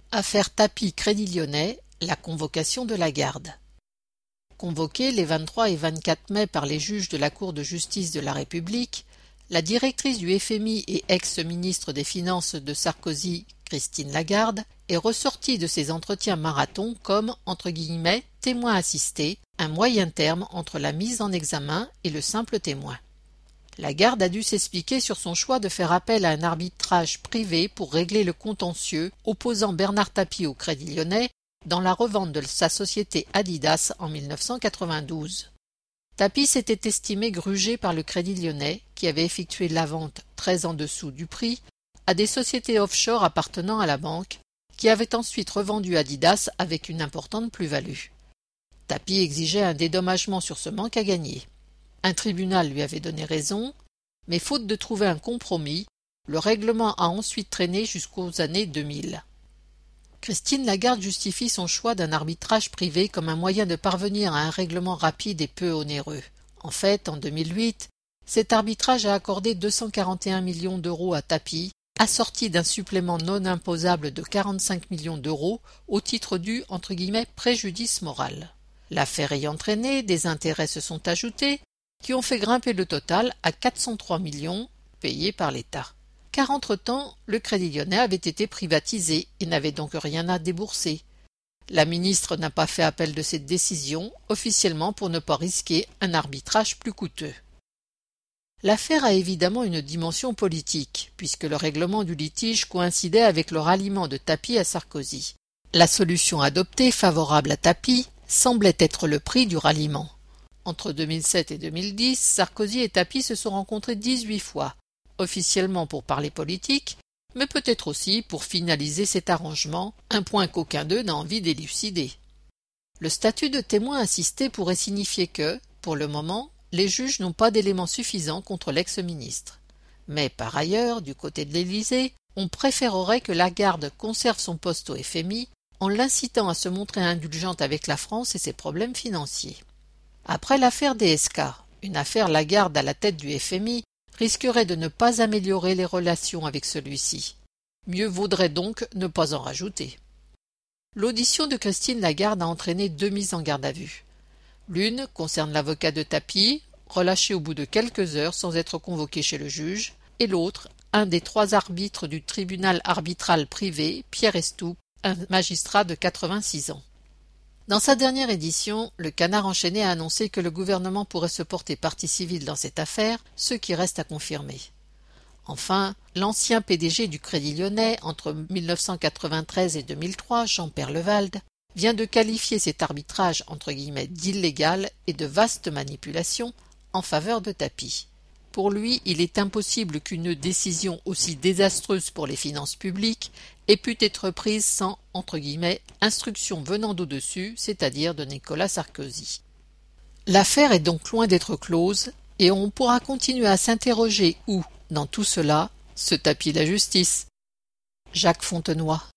Affaire Tapie Crédit Lyonnais, la convocation de Lagarde. Convoquée les 23 et 24 mai par les juges de la Cour de justice de la République, la directrice du FMI et ex-ministre des Finances de Sarkozy, Christine Lagarde, est ressortie de ses entretiens marathon comme, entre guillemets, témoin assisté, un moyen terme entre la mise en examen et le simple témoin. Lagarde a dû s'expliquer sur son choix de faire appel à un arbitrage privé pour régler le contentieux opposant Bernard Tapie au Crédit Lyonnais dans la revente de sa société Adidas en 1992. Tapie s'était estimé grugé par le Crédit Lyonnais, qui avait effectué la vente très en dessous du prix à des sociétés offshore appartenant à la banque, qui avaient ensuite revendu Adidas avec une importante plus-value. Tapie exigeait un dédommagement sur ce manque à gagner. Un tribunal lui avait donné raison, mais faute de trouver un compromis, le règlement a ensuite traîné jusqu'aux années 2000. Christine Lagarde justifie son choix d'un arbitrage privé comme un moyen de parvenir à un règlement rapide et peu onéreux. En fait, en 2008, cet arbitrage a accordé 241 millions d'euros à Tapie, assorti d'un supplément non imposable de 45 millions d'euros au titre du « préjudice moral ». L'affaire ayant traîné, des intérêts se sont ajoutés, qui ont fait grimper le total à 403 millions payés par l'État. Car entre-temps, le Crédit Lyonnais avait été privatisé et n'avait donc rien à débourser. La ministre n'a pas fait appel de cette décision, officiellement pour ne pas risquer un arbitrage plus coûteux. L'affaire a évidemment une dimension politique, puisque le règlement du litige coïncidait avec le ralliement de Tapie à Sarkozy. La solution adoptée, favorable à Tapie, semblait être le prix du ralliement. Entre 2007 et 2010, Sarkozy et Tapie se sont rencontrés 18 fois, officiellement pour parler politique, mais peut-être aussi pour finaliser cet arrangement, un point qu'aucun d'eux n'a envie d'élucider. Le statut de témoin assisté pourrait signifier que, pour le moment, les juges n'ont pas d'éléments suffisants contre l'ex-ministre. Mais par ailleurs, du côté de l'Élysée, on préférerait que Lagarde conserve son poste au FMI en l'incitant à se montrer indulgente avec la France et ses problèmes financiers. Après l'affaire DSK, une affaire Lagarde à la tête du FMI risquerait de ne pas améliorer les relations avec celui-ci. Mieux vaudrait donc ne pas en rajouter. L'audition de Christine Lagarde a entraîné 2 mises en garde à vue. L'une concerne l'avocat de Tapie, relâché au bout de quelques heures sans être convoqué chez le juge, et l'autre, un des 3 arbitres du tribunal arbitral privé, Pierre Estoupe, un magistrat de 86 ans. Dans sa dernière édition, le Canard enchaîné a annoncé que le gouvernement pourrait se porter partie civile dans cette affaire, ce qui reste à confirmer. Enfin, l'ancien PDG du Crédit Lyonnais entre 1993 et 2003, Jean Peyrelewald, vient de qualifier cet arbitrage entre guillemets d'illégal et de vaste manipulation en faveur de Tapie. Pour lui, il est impossible qu'une décision aussi désastreuse pour les finances publiques ait pu être prise sans, entre guillemets, instruction venant d'au-dessus, c'est-à-dire de Nicolas Sarkozy. L'affaire est donc loin d'être close et on pourra continuer à s'interroger où, dans tout cela, se tapit la justice. Jacques Fontenoy.